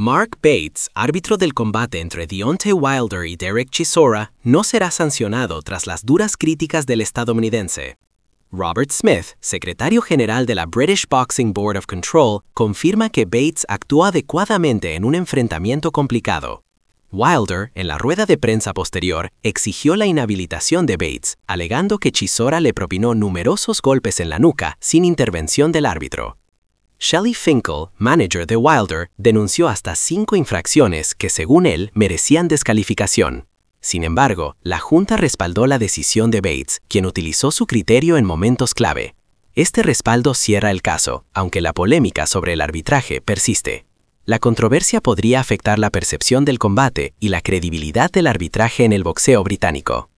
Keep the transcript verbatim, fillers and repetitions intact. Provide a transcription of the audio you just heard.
Mark Bates, árbitro del combate entre Deontay Wilder y Derek Chisora, no será sancionado tras las duras críticas del estadounidense. Robert Smith, secretario general de la British Boxing Board of Control, confirma que Bates actuó adecuadamente en un enfrentamiento complicado. Wilder, en la rueda de prensa posterior, exigió la inhabilitación de Bates, alegando que Chisora le propinó numerosos golpes en la nuca sin intervención del árbitro. Shelly Finkel, manager de Wilder, denunció hasta cinco infracciones que, según él, merecían descalificación. Sin embargo, la junta respaldó la decisión de Bates, quien utilizó su criterio en momentos clave. Este respaldo cierra el caso, aunque la polémica sobre el arbitraje persiste. La controversia podría afectar la percepción del combate y la credibilidad del arbitraje en el boxeo británico.